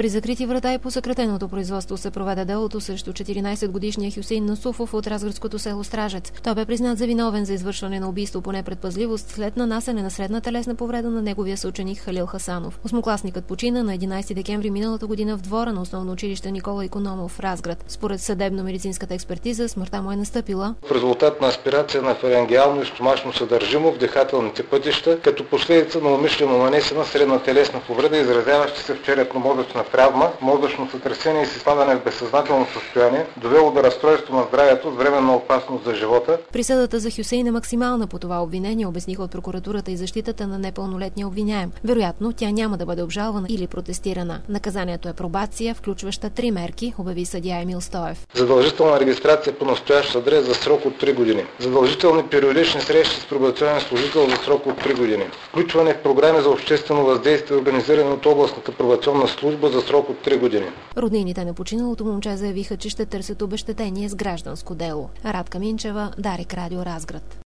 При закрити врата и по съкратеното производство се проведе делото срещу 14-годишния Хюсейн Насуфов от разградското село Стражец. Той бе признат за виновен за извършване на убийство по непредпазливост след нанасене на средна телесна повреда на неговия съученик Халил Хасанов. Осмокласникът почина на 11 декември миналата година в двора на основно училище Никола Икономов в Разград. Според съдебно-медицинската експертиза, смъртта му е настъпила в резултат на аспирация на фарингеално и стомашно съдържимо в дихателните пътища, като последица на умишлено нанесена средна телесна повреда, изразяваща се в черепно-мозъчна травма, мозъчно сътресение и изпадане в безсъзнателно състояние, довело до разстройство на здравето с временна опасност за живота. Присъдата за Хюсейн е максимална по това обвинение, обясниха от прокуратурата и защитата на непълнолетния обвиняем. Вероятно, тя няма да бъде обжалвана или протестирана. Наказанието е пробация, включваща 3 мерки, обяви съдия Емил Стоев. Задължителна регистрация по настоящ адрес за срок от 3 години. Задължителни периодични срещи с пробационен служител за срок от 3 години. Включване в програми за обществено въздействие, организирани от областната пробационна служба за срок от 3 години. Роднините на починалото момче заявиха, че ще търсят обезщетение с гражданско дело. Радка Минчева, Дарик Радио, Разград.